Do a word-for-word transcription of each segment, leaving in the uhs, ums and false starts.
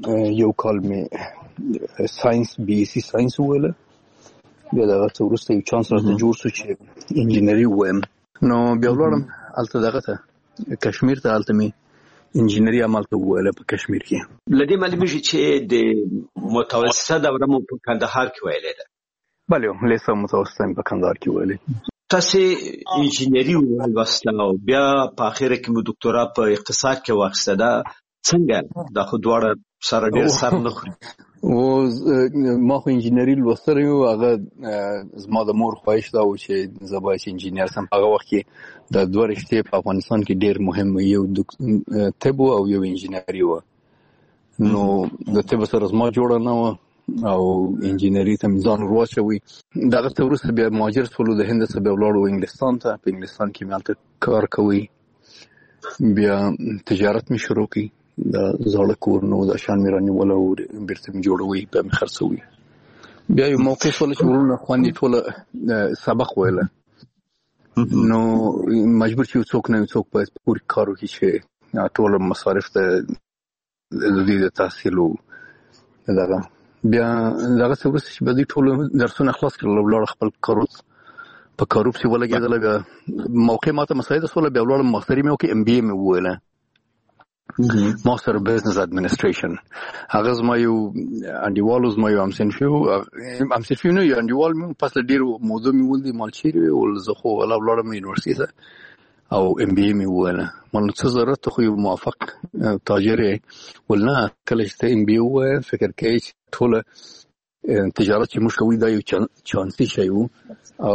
یو کال مې ساينس بي اس سي ساينس وویله، بیا دغه څه وروسته یو چانس راته جوړ شو چې انجینري ووایم. نو بیا ولاړم هلته دغه ته کشمیر ته، هلته مې انجینري همالته وویله په کشمیر کې. له دې معلومیږي چې د متوسطه دوره مو په کندهار کې ویلې ده. بله لیسه متوسطه مې په کندهار کې ویلې. تاسې انجینري ولوسته او بیا په اخره کې مو دکتورا په اقتصاد کې واخیسته. دا څنګه؟ دا خو دواړه سره ډېر سر نه خوري. و ما خو انجینري لوستلی و، هغه زما د مور خواهش دا و چې زه باید انجینر سم. هغه وخت کې د دوه رشتې په افغانستان کې ډېر مهم و، یو طب او یو انجینري و. نو د طب سره زما جوړه نه وه او انجینري ته مې ځان ور واچوي. دغه څه وروسته بیا مهاجر شولو، د هند څخه بیا ولاړو انګلستان ته. په انګلستان کې مې هلته کار کوي. بیا تجارت مې شروع کړي، د زاړه کور نو د شان مې رانیوله او بیرته مې جوړوي، بیا مې خرڅوي. بیا یو موقع شوله چې وروڼه خویندې ټوله سبق ویله، نو مجبور چې یو څوک نه یو څوک باید په کور کې کار وکړي چې ټوله مصارف د دوی د تحصیل و دغه. بیا دغه څه وروسته چې به دوی ټول درسونه خلاص کړل، ولاړه خپل کاروب په کاروب چې ولګېدله. بیا موقع ماته مساعده شوله، بیا ولاړم ماستري مې وکړې، ام بي اې مې وویله، ماستر بزنس اډمنسټریشن. هغه زما یو انډیوال زما یو همصنفي و، همصنفي نه یو انډیوال مې پس له ډېرو موضوع مې ولدي مال چیرې وې ول زه خو ولا ولاړم یونیورسټي ته او ام بي اې مې وویله. مال څه ضرورت ته خو یو موافق تاجر یې ول نه، کله چې ته ام بي اې ووایې فکر کوې چې ټوله تجارت چې موږ کوي دا یو چانسي شی و او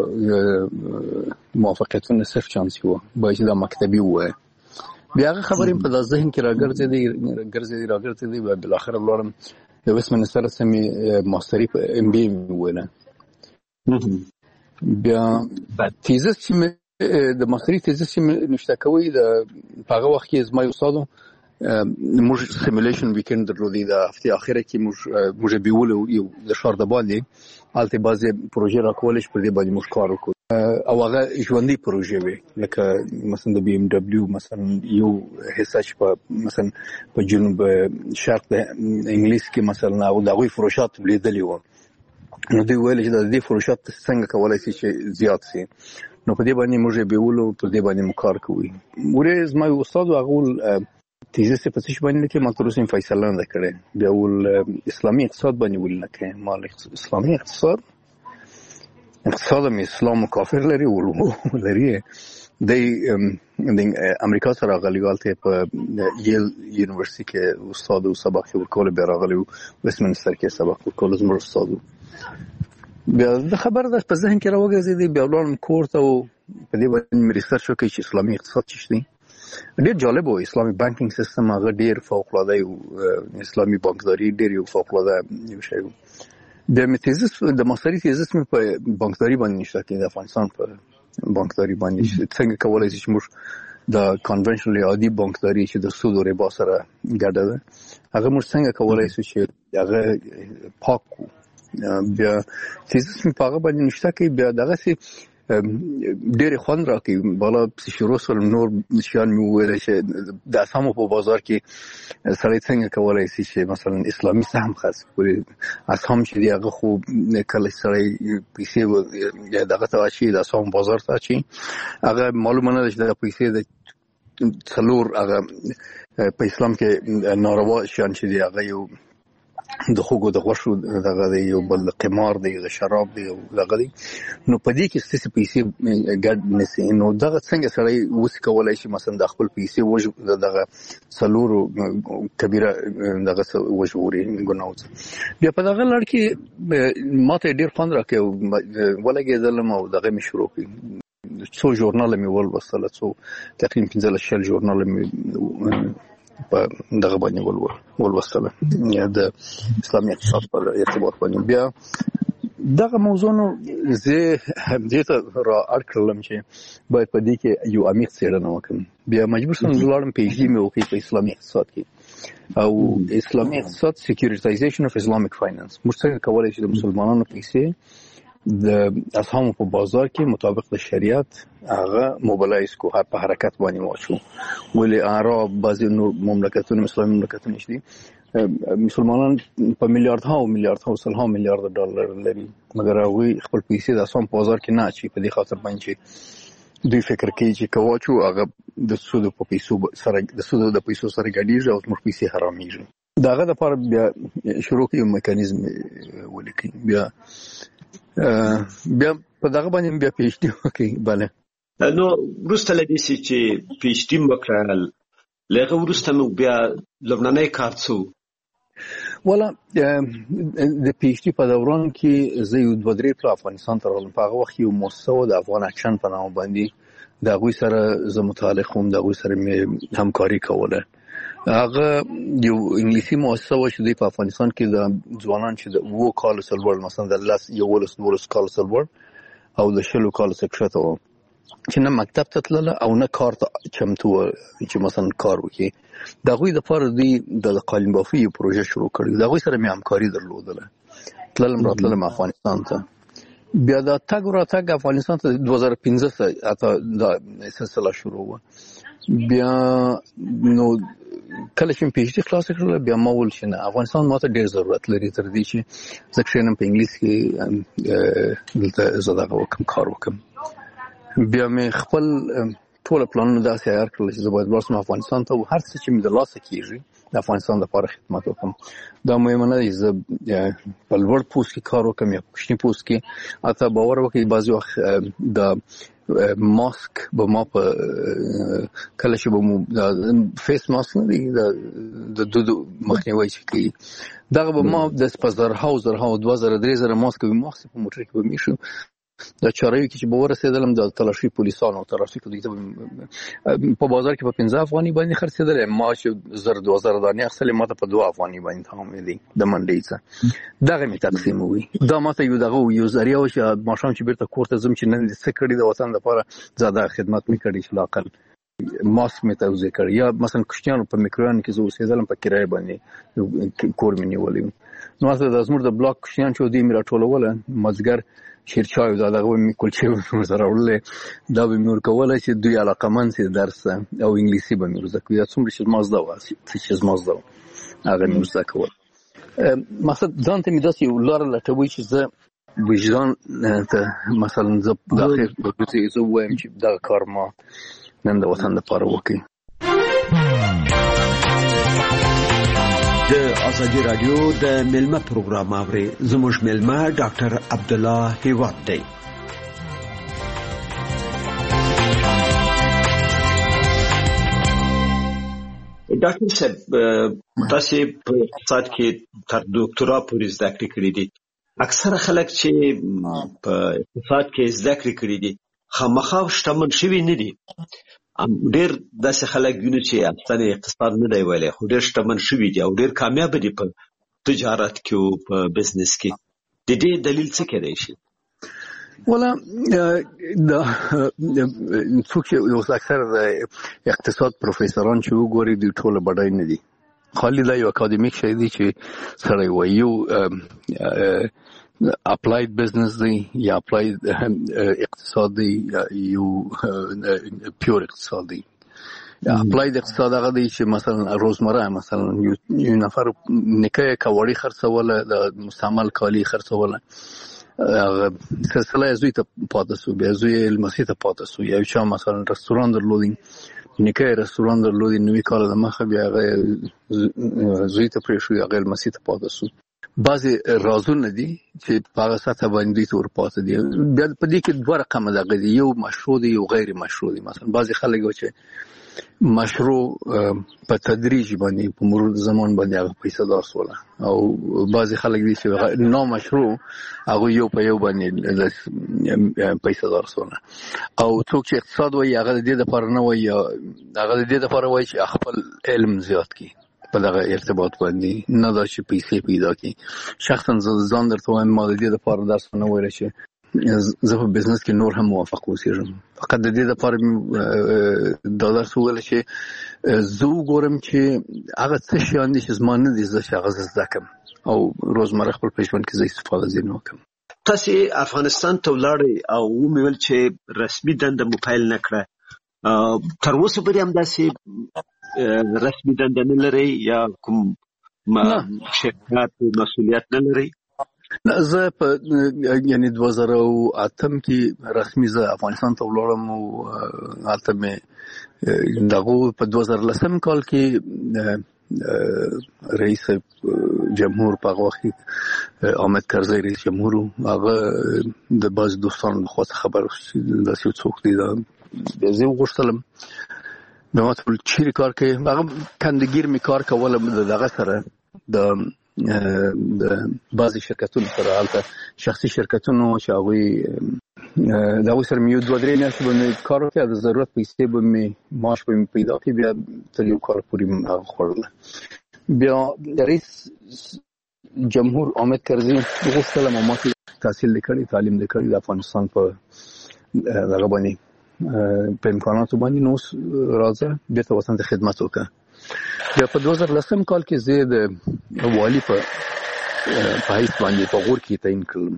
موافقتونه صرف چانسي و، باید چې دا مکتبي ووایې. بیا هغه خبرې په دا ذهن کې راګرځېدې راګرځېدې راګرځېدې بیا بالاخره ولاړم د ویسټ منسټر څخه مې ماستري په ام بي اې مې وویله. بیا تیزس چې مې د ماستري تیزس چې مې نشته کوي، د په هغه وخت کې زما یو استاد موږ سیمولیشن ویکند درلودی، د هفتې اخره کې موږ موږ بیولو یو د ښار د باندې هلته بعضې پروژې راکولې چې پر دې باندې موږ کار وکړو او هغه ژوندۍ پروژې وې، لکه مثلا د بي ام ډبلیو مثلا یو حصه چې په مثلا په جنوب شرق د انګلیس کې مثلا او د هغوی فروشات لیدلي وو. نو دوی ویل چې د دې فروشات څنګه کولی شي چې زیات شي. نو په دې باندې موږ یې بیولو، په دې باندې مو کار کوي. ورې زما یو استاد و، هغه تیزس په څه باندې لیکي، ما تر اوسه فیصله نه کړې. بیا ول اسلامي اقتصاد باندې ولنه کې مال اسلامي اقتصاد اقتصاد مې اسلام کافر لري ول لري. د امریکا سره غلی غلطه په یل یونیورسيټي کې استاد او سبق ورکول، بیا راغلی ویسټ منسټر کې سبق ورکول زموږ استاد. بیا د خبر د په ذهن کې راوګرځېدې، بیا ولاړم کور ته او په دې باندې مې ریسرچ وکړ چې اسلامي اقتصاد څه شي. ډېر جالب و، اسلامي بانکینګ سیستم هغه ډېر فوق العاده یو، اسلامي بانکداري ډېر یو فوق العاده یو شی و. بیا مې تیزس د ماستري تیزس مې په بانکداري باندې نشته کې، د افغانستان په بانکداري باندې څنګه کولای شي چې موږ د کنونشنل عادي بانکداري چې د سود او ربا سره ګډه ده هغه موږ څنګه کولای شو چې هغه پاک کو. بیا تیزس مې په هغه باندې نشته کې. بیا دغه سي ډېر خوند راکړي بالا شروع سول نور شیان مې وویل چې د اسامو په بازار کې سړی څنګه کولای شي چې مثلا اسلامي سهم خاص کړي. اسام چې دی هغه خو کله سړی پیسې دغه ته اچي د اسام بازار ته اچي، هغه معلومه نه ده چې د پیسې د څلور هغه په اسلام کې ناروا شیان چې دی هغه یو د خوګو د غوښو دغه دی، یو بل قمار دی، د شراب دی دغه دی. نو په دې کې ستاسو پیسې ګډ نسی. نو دغه څنګه سړی اوس کولای شي مثلا د خپل پیسې وژ دغه څلور کبیره دغه وژوري ګناوت. بیا په دغه لړ کې ماته ډیر خوند راکړ، ولګېدلم او دغه مې شروع کړ. څو ژورنال مې ولوستل، څو تقریبا پنځه شل ژورنال مې په دغه باندې ولوستل یا د اسلامي اقتصاد په ارتباط باندې. بیا دغه موضوع نو زه دې ته را اړ کړلم چې باید په دې کې یو عمیق څېړنه وکړم. بیا مجبور شوم ولاړم پی ایچ ډي مې وکړې په اسلامي اقتصاد کې او اسلامي اقتصاد سیکیورټایزیشن اف اسلامیک فاینانس. موږ څنګه کولای شو د مسلمانانو پیسې د اسهامو په بازار کې مطابق د شریعت هغه موبلایز کو هر په حرکت باندې واچو ولې عرب بعضی نور مملکتونه اسلامي مملکتونه دي مسلمانان په میلیارډ ها او میلیارډ ها او سل ها میلیارډ ډالر لري مګر هغه خپل پیسې د اسهام په بازار کې نه اچي په دې خاطر باندې دوی فکر کوي چې کواچو هغه د سود په پیسو سره د سود د پیسو سره ګډیږي او موږ پیسې حرامېږي داغه د لپاره بیا شروع کوي میکانیزم ولیکي بیا بیا په دغه باندې بیا پی ایچ ډي وکړي بله نو وروسته له دې چې پی ایچ ډي وکړل لږ وروسته نو بیا لبناني کار څو ولا د پی ایچ ډي په دوران کې زه یو دوه درې کال افغانستان ته راغلم په هغه وخت یو مؤسسه د افغان اکشن په نامه باندې د هغوی سره زه متعلق وم د هغوی سره مې همکاري کوله هغه یو انګلیسي مؤسسه و چې په افغانستان کې د ځوانان چې د وو کال سلور مثلا د لاس یو ولس نورس کال سلور او د شلو کال سکشته و چې نه مکتب ته تلله او نه کار ته چمتو چې مثلا کار وکړي د هغوی دپاره دوی د قالین بافي یو پروژه شروع کړې د هغوی سره مې همکاري درلودله تللم راتللم افغانستان ته بیا د تګ راتګ افغانستان ته دوه زره پنځه حتی دا سلسله شروع وه بیا نو کله چې پی ایچ ډي خلاص کړل بیا ما ول شنه افغانستان ماته ډیر ضرورت لري تر دې چې زه کښینم په انګلیس کې دلته زه دغه وکم کار وکم بیا مې خپل ټول پلانونه داسې عیار کړل چې زه باید ورسم افغانستان ته هر څه چې مې د لاسه کېږي د افغانستان لپاره خدمت وکم دا مهمه نه دی زه په لوړ پوست کې کار وکم یا په کوچني پوست کې حتی باور وکړئ بعضې وخت د ماسک به ما په کله چې به مو فیس ماسک نه دی د دودو مخنیوی چې کوي دغه به ما د په زرهاو زرهاو دوه زره درې زره ماسک به مې واخیستې په موټر کې به مې ایښو د چاروي کې چې به ورسېدلم د تلاشي پولیسانو ترافیکو دوی ته په بازار کې په پنځه افغاني باندې خرڅېدلی ما چې زر دوه زره دانې اخیستلې ما ته په دوه افغاني باندې تمامېدی د منډۍ څه دغه مې تقسیم وي دا ما ته یو دغه یو ذریعه وه چې ماښام چې بیرته کور ته ځم چې نن دې څه کړي د وطن لپاره زه دغه خدمت مې کړی چې لااقل ماسک مې توضیح کړ یا مثلا کوشتیانو په میکرویان کې زه اوسېدلم په کرایه باندې کور مې نیولی نو هلته د زموږ د بلاک کوشتیان چې دوی مې راټولوله مازدیګر شیرچای دا دغه مې کلچې به مې سره وړلې دا به مې ورکولی چې دوی علاقمند سي درس او انګلیسي به مې ورزده کوي دا څومره چې زما زده وه چې زما زده وه هغه مې ورزده کول مقصد ځان ته مې داسې یو لاره لټوي چې زه وجدان ته مثلا زه د اخر زه ووایم چې دغه کار ما نن د وطن لپاره وکړي د ازادي رادیو د ملمه پروګرام اوري زموږ ملمه ډاکټر عبد الله هیواد دی ډاکټر صاحب تاسو په اقتصاد کې تر ډاکټرا پورې زده کړې کړې دي اکثره خلک چې په اقتصاد کې زده کړې کړې دي خامخا شتمن شوي نه دي ډېر داسې خلک دي چې اصلا اقتصاد نه دی ویلی خو ډېر شتمن شوي دي او ډېر کامیاب دي په تجارت کې او په بزنس کې د دې دلیل څه کېدای شي ولا د څوک یو اکثر د اقتصاد پروفیسوران چې وګوري دوی ټول بډای نه دي خالي دا یو اکاډمیک شی دی چې سړی وایي یو اپلاید بزنس دی یا اپلاید اقتصاد دی یا یو پیور اقتصاد دی اپلاید اقتصاد هغه دی چې مثلا روزمره مثلا یو نفر نکه کاوړی خرڅوله د مستعمل کالی خرڅوله سلسله زوی ته پاتې شو بیا زوی لمسی ته پاتې شو یا چا مثلا رستوران درلودی نکه رستوران درلودی نوې کال د مخه بیا هغه زوی ته پرې شو هغه لمسی ته پاتې شو بعضې رازونه دي چې په هغه سطحه باندې دوی ته ورپاتې دي بیا په دې کې دوه رقمه دغه دي یو مشروع دی یو غیر مشروع دی مثلا بعضې خلک چې مشروع په تدریج باندې په مرور زمان باندې هغه پیسه دار شوله او بعضې خلک دي چې نامشروع هغوی یو په یو باندې پیسه دار شوله او څوک چې اقتصاد وایي هغه د دې دپاره نه وایي هغه د دې دپاره وایي چې خپل علم زیات کړي په دغه ارتباط باندې نه دا چې پیسې پیدا کړي شخصا ځان درته وایم ما د دې دپاره درس نه ویلی چې زه په بزنس کې نور هم موفق اوسېږم فقط د دې دپاره دا درس وویلی چې زه وګورم چې هغه څه شیان دي چې زما نه دي زده چې هغه زه زده کړم او روزمره خپل په ژوند کې زه استفاده ځینې وکړم تاسو افغانستان ته ولاړې او ومویل چې رسمي دنده مو پیل نه کړه، تر اوسه پورې هم داسې رسمي دنده نه لرئ یا کوم شرکت مسؤلیت نه لرئ؟ زه په یعنی دوه زره او اتم کې رسمي زه افغانستان ته ولاړم او هلته مې دغه په دوه زره لسم کال کې رئیس جمهور په هغه وخت کې حامد کرزي رئیس جمهور هغه د باز دوستانو خو خبر داسې څوک دی دا زه وغوښتلم نو ټول چیرې کار کوي هغه کندګیر می کار کوله دغه سره د د بعضی شرکتونو سره هلته شخصي شرکتونو چې هغوی د هغوی سره مې یو دوه درې میاشتې به مې کار وکړ، د ضرورت پیسې به مې معاش به مې پیدا کړي، بیا تر یو کال پورې مې هغه خوړله. بیا رئیس جمهور حامد کرزي وغوښتلم او ما تحصیل دې کړی، تعلیم دې کړی د افغانستان په دغه باندې په امکاناتو باندې، نو اوس راځه بېرته وطن ته خدمت وکړه. بیا په دوه زره لسم کال کې زه د والي په په حیث باندې په غور کې تعین کړم.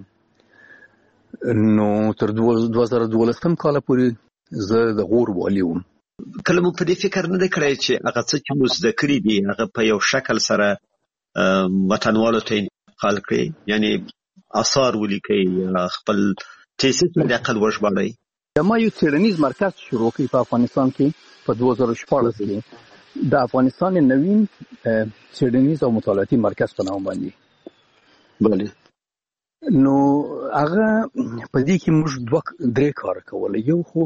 نو تر دوه زره دولسم کال پورې زه د غور والي وم. کله مو په دې فکر نه دی کړی چې هغه څه چې مو زده کړي دي هغه په یو شکل سره وطنوالو ته انتقال کړئ، یعنی آثار ولیکئ، خپل تیسیس د عقل وژباړئ؟ ما یو څېړنیز مرکز شروع کړی په افغانستان کې په دوه زره شپاړس کې، د افغانستان نوین څېړنیز او مطالعاتي مرکز په نام باندې. بله. نو هغه په دې کې موږ دوه درې کار کوله. یو خو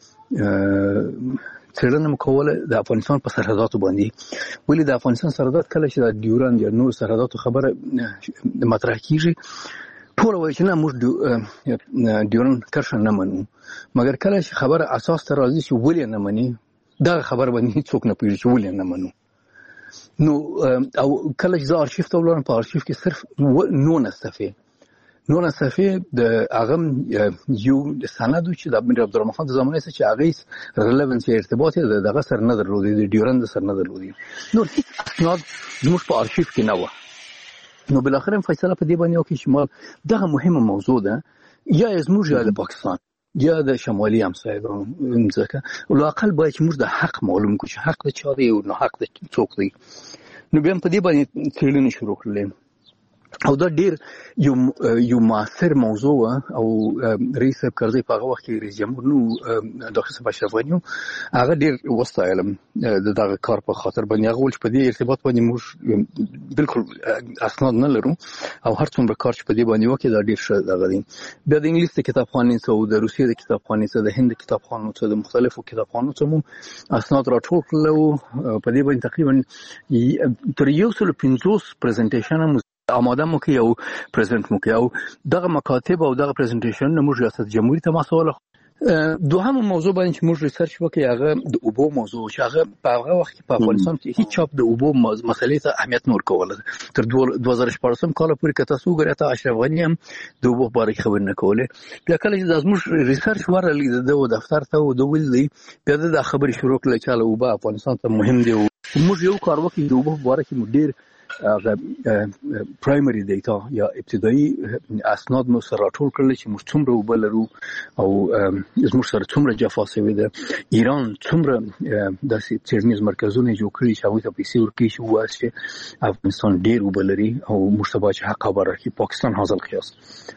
څېړنه مو کوله د افغانستان په سرحداتو باندې، ولې د افغانستان سرحدات کله چې د ډیورند یا نور سرحداتو خبره مطرح کیږي ټول وایي چې نه موږ ډیورند کرښه نه منو، مګر کله چې خبره اساس ته راځي چې ولې نه مني دا خبر باندې هیڅوک نه پوهیږي چې ولې نه منو. نو او کله چې زه آرشیف ته ولاړم په آرشیف کې صرف نونه صفحې نونه صفحې د هغه یو سند و چې د امیر عبدالرحمن خان د زمانې څخه چې هغه ریلیونس یا ارتباط یې د دغه سره نه درلودی، د ډیورند سره نه درلودی، نور هیڅ اسناد زموږ په آرشیف کې نه وه. نو بالاخره فیصله په دې باندې وکړه چې ما دغه مهمه موضوع ده یا زموږ یا د پاکستان یا د شمالي همسایګانو ځکه لااقل باید چې موږ د حق معلوم کړو چې حق د چا دی او نه حق د څوک دی. نو بیا په دې باندې څېړنې شروع کړلې او دا ډېر یو یو مؤثر موضوع وه او رئیس صاحب کرزي په هغه وخت کې رئیس جمهور نو ډاکټر صاحب اشرف غني هغه ډېر وستایلم د دغه کار په خاطر باندې. هغه وویل چې په دې ارتباط باندې موږ بالکل اسناد نه لرو او هر څومره کار چې په دې باندې وکړي دا ډېر ښه دغه دی. بیا د انګلیس د کتابخانې څخه او د روسیې د کتابخانې څخه د هند د کتابخانو څخه د مختلفو کتابخانو څخه مو اسناد راټول کړل او په دې باندې تقریبا تر یو سل پنځوس پریزنټیشن آماده مو کې او پریزنټ مو کې او دغه مکاتب او دغه پریزنټیشن موږ ریاست جمهوریت ته مسوله. دوهم موضوع باندې چې موږ ریسرچ وکړو هغه د اوبو موضوع چې هغه په هغه وخت کې په افغانستان کې هیڅ چا د اوبو مسلې ته اهمیت نه ورکوله. تر دوه زره شپاړسم کال پورې که تاسو وګورئ ته اشرف غني هم د اوبو په باره کې خبرې نه کولې. بیا کله چې زموږ ریسرچ ورغلی د ده دفتر ته او د ویل دی بیا د دا خبرې شروع کړله چې اوبه افغانستان ته مهم دی. موږ یو کار وکړو د اوبو په باره کې مو ډېر پرایمري دیتا یا ابتدایي اسناد مو سره راټول کړل چې موږ څومره اوبه لرو او زموږ سره څومره جفا شوې ده. ایران څومره داسې څېړنیز مرکزونه جوړ کړي چې هغوی ته پیسې ورکوي چې ووایي چې افغانستان ډېر اوبه لري او موږ ته باید چې حق خبر راکړي. پاکستان حاصل قیاس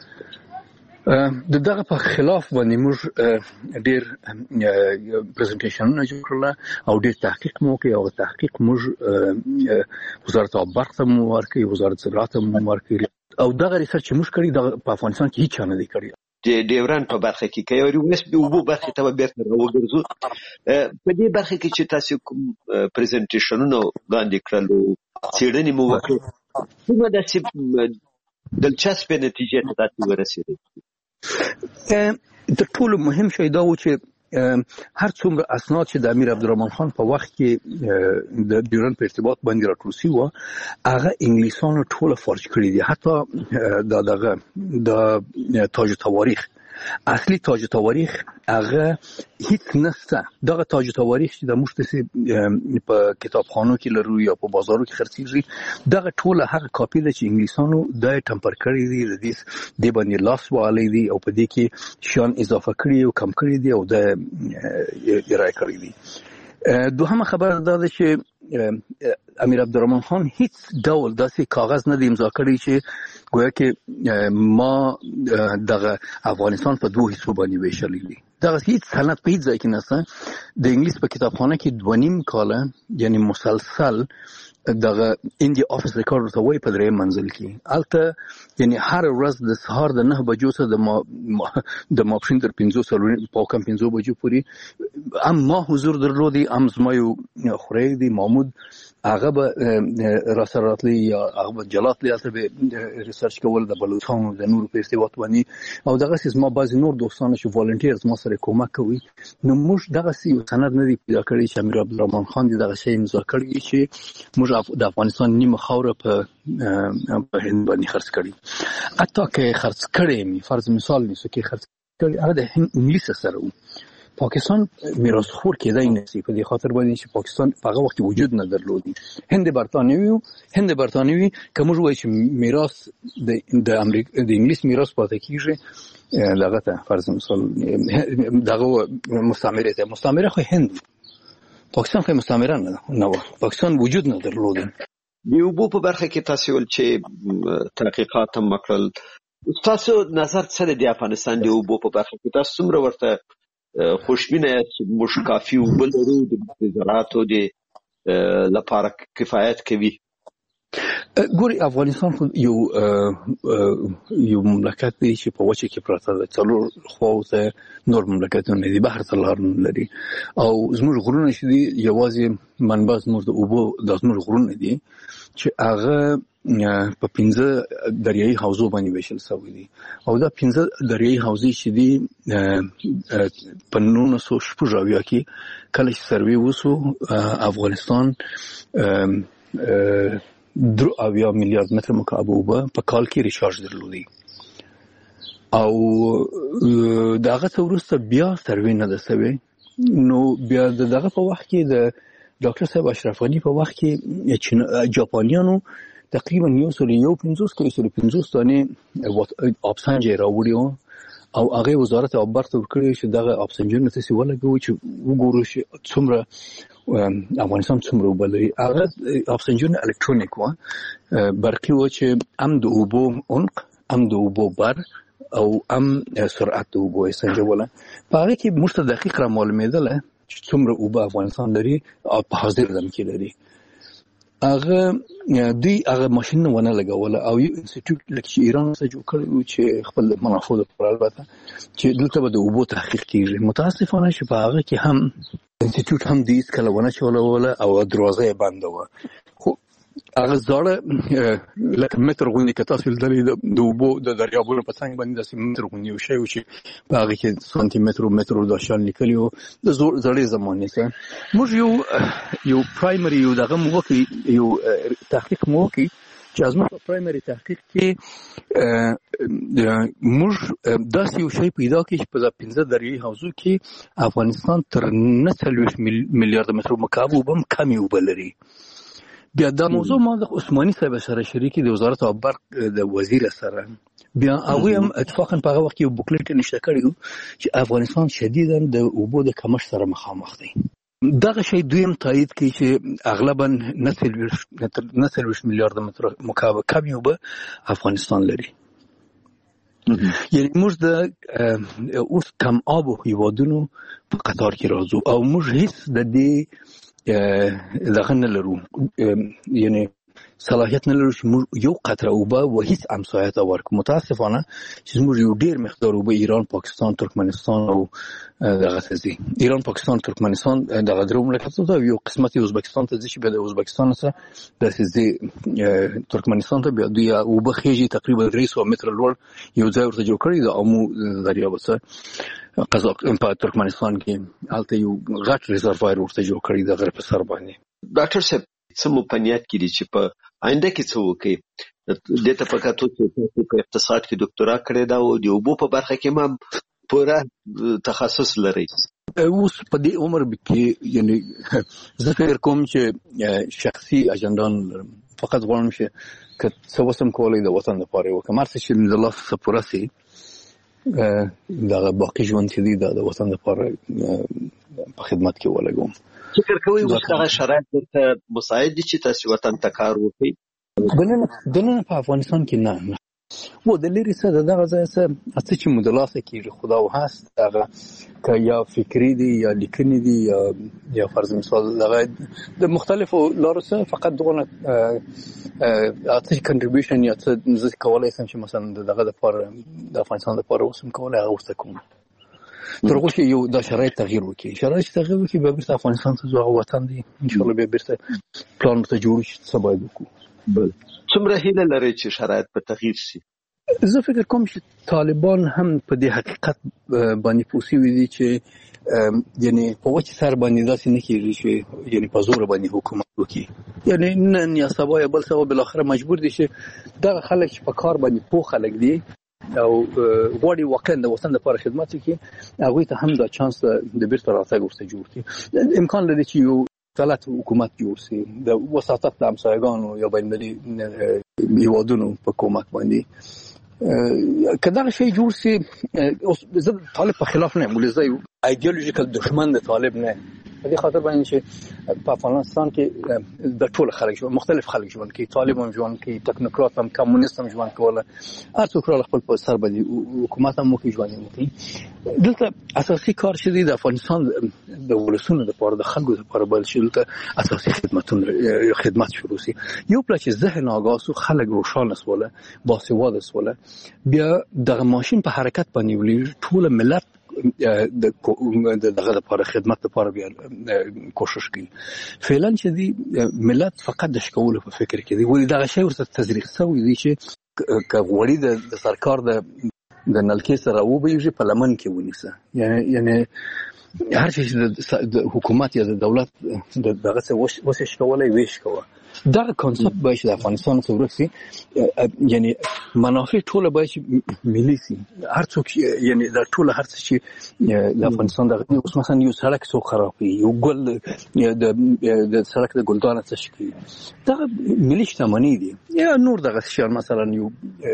د دغه په خلاف باندې موږ ډېر پریزنټیشنونه جوړ کړل او ډېر تحقیق مو وکړ او تحقیق موږ وزارت آب برق ته مو ورکړی، وزارت زراعت ته مو ورکړی او دغه ریسرچ چې موږ کړی دغه په افغانستان کې هیڅ چا نه دی کړی. د ډیورند په برخه کې که یو ویس به اوبو برخه ته بیرته راوګرځو په دې برخه کې چې تاسو کوم پریزنټیشنونه وړاندې کړل څېړنې مو وکړې کومه داسې دلچسپه نتیجې ته تاسو ورسېدئ؟ د ټولو مهم شی دا و چې هر څومره اسناد چې د امیر عبدالرحمن خان په وخت کې د ډیورند په ارتباط باندې راټول شوي وه هغه انګلیسانو ټوله فارج کړي دي. حتی دا دغه د تاج تواریخ اصلي تاج تاریخ هغه هیڅ نشته. دغه تاج تاریخ چې د موږ په کتابخانو کې لرو یا په بازارو کې خرڅیږي، دغه ټول هغه کاپی ده چې انګلیسانو د ټمپر کړی دي، د دې د باندې لاس والی دي او په دې کې شان اضافه کړی او کم کړی دي او د ارائه کړی دي. دوهمه خبر دا ده چې امیر عبدالرحمن خان هیڅ ډول داسې کاغذ نه دی امضا کړی چې گویا کې ما دغه افغانستان په دوه حصو باندې ویشلی دي. دغه هیڅ سند په هیڅ ځای کې نشته. د انګلیس په کتابخانه کې دوه نیم کاله یعنی مسلسل دغه انډیا افیس ریکارډ ته وای په درې منزل کې الته یعنی هر ورځ د سهار د نه بجو څخه د ما د ماپښین تر پنځه سلو په کم پنځه بجو پورې ام ما حضور درلودي، ام زما یو خوري دی محمود هغه به را سره راتلی یا هغه به جلات لیاته به ریسرچ کول د بلوچستان د نور په ارتباط باندې او دغه سیس ما بعضی نور دوستان چې والنټیرز ما سره کومک کوي. نو موږ دغه سی سند نه دی پیدا کړی چې امیر عبدالرحمن خان دغه شی امضا کړی چې موږ د افغانستان نیمه خاوره په په هند باندې خرڅ کړي. حتی که خرڅ کړي می فرض مثال نیسو کې خرڅ کړي هغه د انګلیس سره وو. پاکستان میراث خور کېدای نشي په دې خاطر باندې چې پاکستان په هغه وخت وجود نه درلودي. هند برتانوي هند برتانوي کوم وایي چې میراث د د امریکا د انګلیس میراث پاتې کیږي دغه ته فرض مثال دغه مستعمره ته مستعمره خو هند، پاکستان خو مستعمره نه نه پاکستان وجود نه درلود. د اوبو په برخه کې تاسو ول چې تحقیقات هم وکړل، تاسو نظر څه دی افغانستان د اوبو په برخه کې؟ تاسو څومره ورته خوشبینه چې موږ کافي اوبه لرو د زراعت او د لپاره کفایت کوي؟ ګوري افغانستان خو یو یو مملکت دی چې په وچه کې پراته ده، څلور خواوته نور مملکتونه دي، بحر ته لار نه لري او زموږ غرونه چې دي یوازې منبع زموږ د اوبو د زموږ غرونه دي چې هغه په پنځه دریایي حوزو باندې ویشل شوي دي او دا پنځه دریایي حوزې چې دي په نولس سوه شپږ اویا کې کله چې سروې وسو افغانستان درو اویا میلیارد متر مکعب اوبه په کال کې ریچارج درلودي او دغه څه وروسته بیا سروې نه ده سوې. نو بیا دغه په وخت کې د ډاکټر صاحب اشرف غني په وخت کې جاپانیانو تقریبا یو سل یو پنځوس کې سل پنځوس تانه آبسنج راوړي او هغه وزارت آبار ته ورکړي چې دغه آبسنجونه تاسو ولګوي چې وګورو چې څومره افغانستان څومره اوبه لري. هغه آبسنجونه الکترونیک و برقي و چې ام د اوبو عمق، ام د اوبو بر او ام سرعت د اوبو سنجوله. په هغه کې موږ ته دقیق را معلومېدله چې څومره اوبه افغانستان لري او په حاضر دم کې لري. هغه دوی هغه ماشین ونه لګوله او یو انسټیټیوټ لکه چې ایران څخه جوړ کړی چې خپل منافع لپاره البته چې دلته به د اوبو تحقیق کیږي. متاسفانه چې په هغه کې هم انسټیټیوټ هم دې کله ونه چولوله او دروازه یې بنده وه. خو هغه زاړه لکه متر غوندې که تاسو لیدلې د اوبو د دریابونو په څنګ باندې داسې متر غوندې یو شی و چې په هغه کې سانتي متر او متر د شان لیکلي وو د زړې زمانې څخه. موږ یو یو پرایمري یو دغه مو وکړي یو تحقیق مو وکړي چې زموږ په پرایمري تحقیق کې موږ داسې یو شی پیدا کړي چې په پنځه دریایي حوزو کې افغانستان تر نه څلوېښت میلیارده متر مکعب اوبه هم کمې اوبه لري. بیا دا موضوع ما د عثماني صاحب سره شریکي د وزارت آبار د وزیر سره بیا هغوی هم اتفاقا په هغه وخت یو بوکلیټ نشته کړی چې افغانستان شدیدا د اوبو د کمښت سره مخامخ دی. دغه شی دویم تایید کوي چې اغلبا نه څلوېښت میلیارده متر مکعب کمې اوبه افغانستان لري. یعنی موږ د اوس کم آبو هیوادونو په قطار کې راځو او موږ هیڅ د دې دغه نه لرو، یعنی صلاحیت نه لرو چې موږ یو قطره اوبه و هیڅ همسایه ته ورکړو. متاسفانه چې موږ یو ډیر مقدار اوبه ایران، پاکستان، ترکمنستان او دغه څه دي. ایران، پاکستان، ترکمنستان دغه درو مملکتونو ته یو قسمت ازبکستان ته ځي چې بیا د ازبکستان سره داسې ځي ترکمنستان ته بیا دوی اوبه خېږي تقریبا درې سوه متره لوړ یو ځای ورته جوړ کړی د امو دریاب څخه قزاق په ترکمنستان کې هلته یو غټ ریزروایر ورته جوړ کړی د غره په سر باندې. ډاکټر صاحب څه مو په نیت کې دي چې په آینده کې څه وکړي؟ دې ته په کتو چې په اقتصاد کې ډاکټرا کړې ده او د اوبو په برخه کې هم پوره تخصص لري. اوس په دې عمر کې یعنی زه فکر کوم چې شخصي اجندان فقط غواړم چې که څه وسم کولای د وطن لپاره وکړم هر څه چې د الله څخه پوره سي دا باقي ژوند چې دی د وطن لپاره په خدمت کې ولګوم. فکر کوي اوس هغه شرایط ورته مساعد دي چې تاسو وطن ته کار وکړئ؟ دننه په افغانستان کې نه و د لري څه دغه ځای څه څه چې مدلاسه کېږي خدا و هست هغه که یا فکری دي یا لیکنی دي یا یا فرض مثال دغه د مختلفو لارو څه فقط دغه څه کنټریبیوشن یا څه زه کولای شم چې مثلا دغه د پر د افغانستان لپاره وسم کولای هغه وسته کوم تر هغه چې یو د شرایط تغییر وکړي شرایط تغییر وکړي به بیرته افغانستان ته ځو وطن دی ان شاء الله به بیرته پلان ته جوړ شي څه باید وکړو. بل څومره هیله لري چې شرایط به تغییر شي؟ زه فکر کوم چې طالبان هم په دې حقیقت باندې پوسی وي دي چې یعنی په وچه سر باندې داسې نه کېږي چې یعنی په زور باندې حکومت وکړي یعنی نن یا سبا یا بل سبا بل اخر مجبور دي چې دغه خلک په کار باندې پوه خلک دي او غواړي واقعا د وطن لپاره خدمت وکړي هغوی ته هم دا چانس د بیرته راتګ ورته جوړ کړي. امکان لري چې یو غلط حکومت جوړ شي د وساطت د همسایګانو یا بین‌المللي هیوادونو په کومک باندې که دغه شی جوړ شي. زه طالب په خلاف نه یم ولې زه یو ایډیولوژیکل دښمن د طالب نه یم په دې خاطر باندې چې په افغانستان کې د ټول خلک ژوند مختلف خلک ژوند کوي طالب هم ژوند کوي ټکنوکرات هم کمونیست هم ژوند کوله هر څوک را خپل په سر باندې حکومت هم وکړي ژوند یې وکړي. دلته اساسي کار چې دی د افغانستان د ولسونو لپاره د خلکو لپاره بل چې دلته اساسي خدمتونه خدمت شروع شي یو پلا چې ذهن آگاه سو خلک روښانه سوله باسواده سوله بیا دغه ماشین په حرکت باندې ولې ټول ملت د دغه لپاره خدمت لپاره بیا کوشش کوي. فعلا چې دی ملت فقط د شکولو په فکر کې دی ولې دغه شی ورته تزریق شوی دی چې که غوړي د سرکار د د نلکې سره وبېږي په لمن کې ونیسه یعنی یعنی هر څه د حکومت یا د دولت دغه څه وسه کولای ویش کوه دا کانسپت باید د افغانستان څخه ورسي یعنی منافع ټول باید ملي سي هر څوک یعنی دا ټول هر څه چې د افغانستان دغه اوس مثلا یو سړک څو خرابي یو ګل د د سړک د ګلدانه څه شي دا ملي شتمنۍ دي یا نور دغه شیان مثلا یو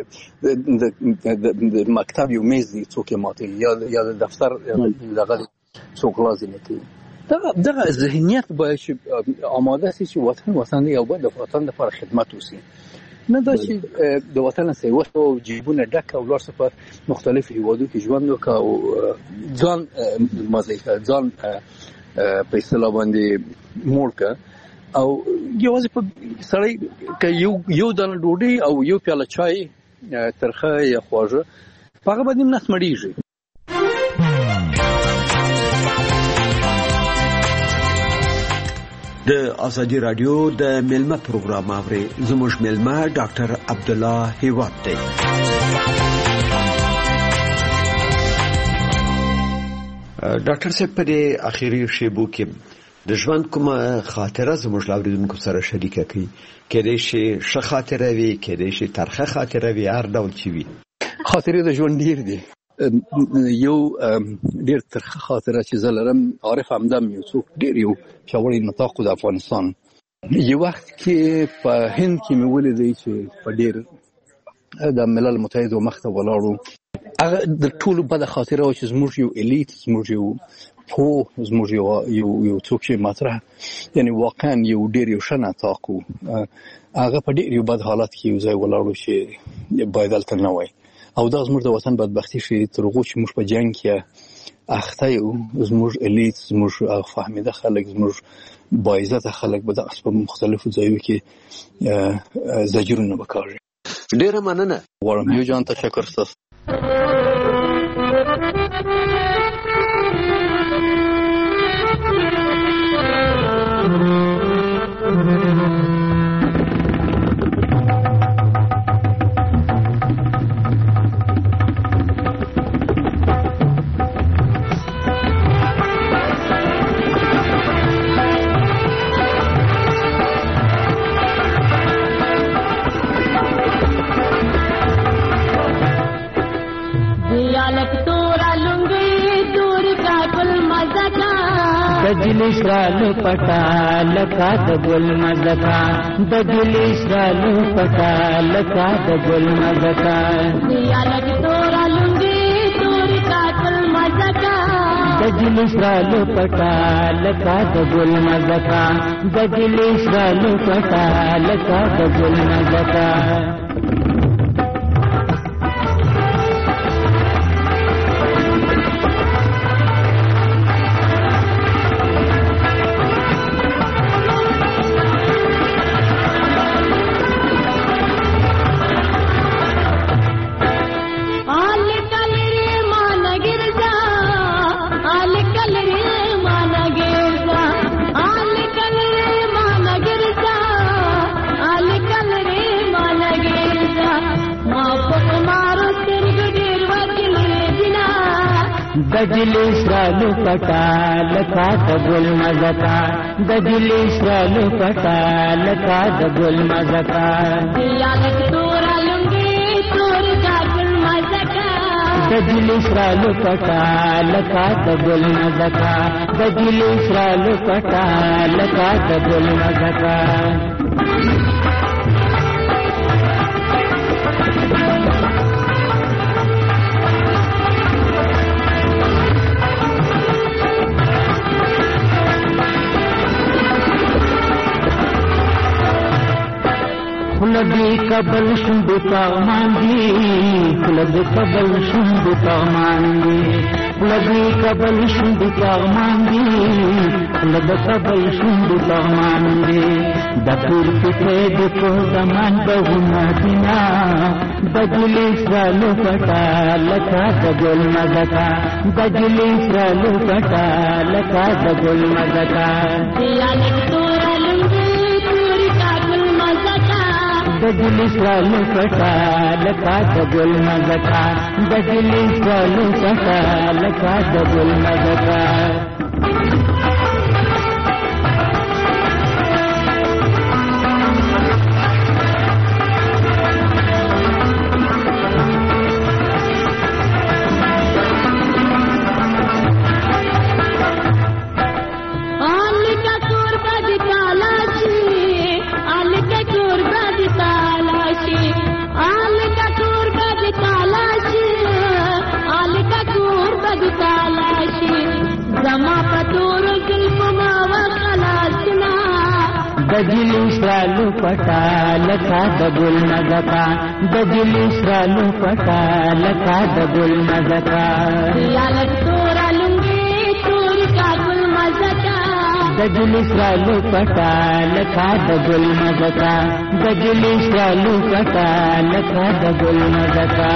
د مکتب یو میز دي څوک ماته یا یا د دفتر دغه څوک لازم دي دغه دغه ذهنیت باید چې آماده شي چې وطن وطن یو بل د وطن لپاره خدمت وکړي نه دا چې د وطن سیوه او جیبونه ډک او لار په مختلف هیوادو کې ژوند وکړي او ځان مزه ځان په اصطلاح باندې موړه او یوازې په سړی کې یو یو دانه ډوډۍ او یو پیاله چای ترخه یا خواږه هغه باندې نس مړیږي. د ازادي رادیو د ملمه پروګرام اوري زموږ ملمه ډاکټر عبد الله هیواد دی. ډاکټر صاحب په دې اخیری شیبو کې د ژوند کومه خاطره زموږ لاوریدونکو سره شریکه کړئ کېدای شي ښه خاطره وي کېدای شي ترخه خاطره وي هر ډول چې وي. خاطرې د ژوند ډیر دي یو ډیر ترخه خاطره چې زه لرم عارف همدم یو څوک ډیر یو پیاوړی نطاق د افغانستان یو وخت کې په هند کې مې ولیدی چې په ډیر د ملل متحد مخ ته ولاړو هغه د ټولو بده خاطره و چې زموږ یو الیت زموږ یو پو زموږ یو یو څوک چې مطرح یعنی واقعا یو ډیر یو ښه نطاق و هغه په ډیر یو بد حالت کې یو ځای ولاړو چې باید دلته نه وای او دا زموږ د وطن بدبختي شي تر هغو چې موږ په جنګ کې اخته یو زموږ الیت زموږ فهمیده خلک زموږ باعزته خلک به دغسې په مختلفو ځایو کې زجرونه وکاږي. ډېره مننه غواړم یو جان تشکر ستاسو. دجلی سرالو پټا لکا د ګل مزکا دجلی سرالو پټا لکا د ګل مزکا یا لګ تورا لونګي توري کاکل مزکا دجلی سرالو پټا لکا د ګل مزکا دجلی سرالو پټا لکا د ګل مزکا دجلی سرالو پټا لکا د ګل مزکا دجلی سرالو پټا لکا د ګل مزکا یا لک تورا لونګي تور کاکل مزکا دجلی سرالو پټا لکا د ګل مزکا دجلی سرالو پټا لکا د ګل مزکا خلدی قبل شنبو تاغماندی خلدی قبل شنبو تاغماندی خلدی قبل شنبو تاغماندی خلدی قبل شنبو تاغماندی دکور پتے دکو زمان بہونا دینا دجلی سرالو پٹا لکا دگل مزکا دجلی سرالو پٹا لکا دگل مزکا دیالک تورا لنگی توری کاکل مزکا دجلی سرالو پټا لکا د ګل مزکا دجلی سرالو پټا لکا د ګل مزکا دجلی سرالو پټا لکا د ګل مزکا دجلی سرالو پټا لکا د ګل مزکا یا لک تورا لونګي تور کاکل مزکا دجلی سرالو پټا لکا د ګل مزکا دجلی سرالو پټا لکا د ګل مزکا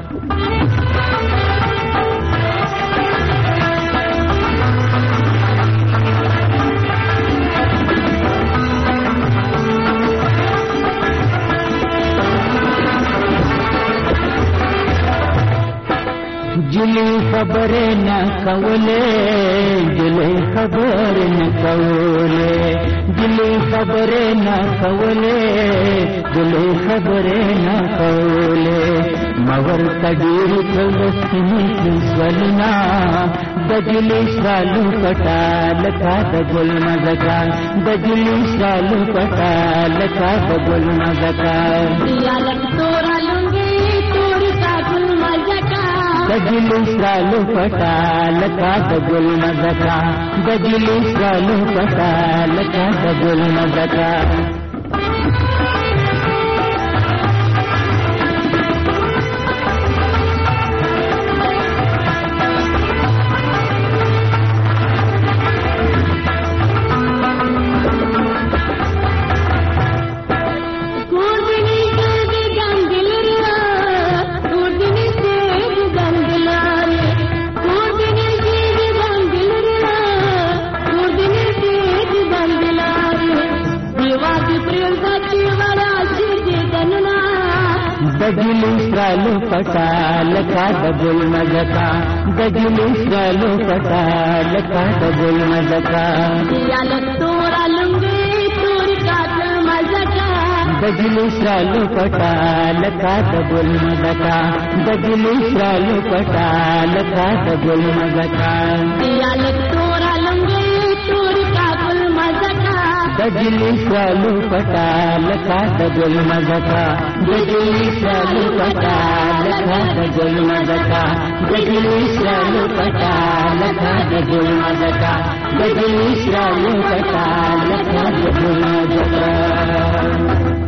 جلی خبر نہ کولے جلی خبر نہ کولے جلی خبر نہ کولے جلی خبر نہ کولے مگر تدیر کلسنی کسولنا دجلی سرالو پٹا لکا د ګل مزکا دجلی سرالو پٹا لکا د ګل مزکا یا لک تورا لونګي تور کاکل مزکا دجلی سرالو پټا لکا د ګل مزکا دجلی سرالو پټا لکا د ګل مزکا دجلی سرالو پټا لکا د ګل مزکا دجلی سرالو پټا لکا د ګل مزکا یا لک تورا لونګي تور کاکل مزکا دجلی سرالو پټا لکا د ګل مزکا دجلی سرالو پټا لکا د ګل مزکا یا لک تورا لونګي دجلی سالو پټا لکا د ګل مزکا دجلی سالو پټا لکا د ګل مزکا دجلی سالو پټا لکا د ګل مزکا دجلی سالو پټا لکا د ګل مزکا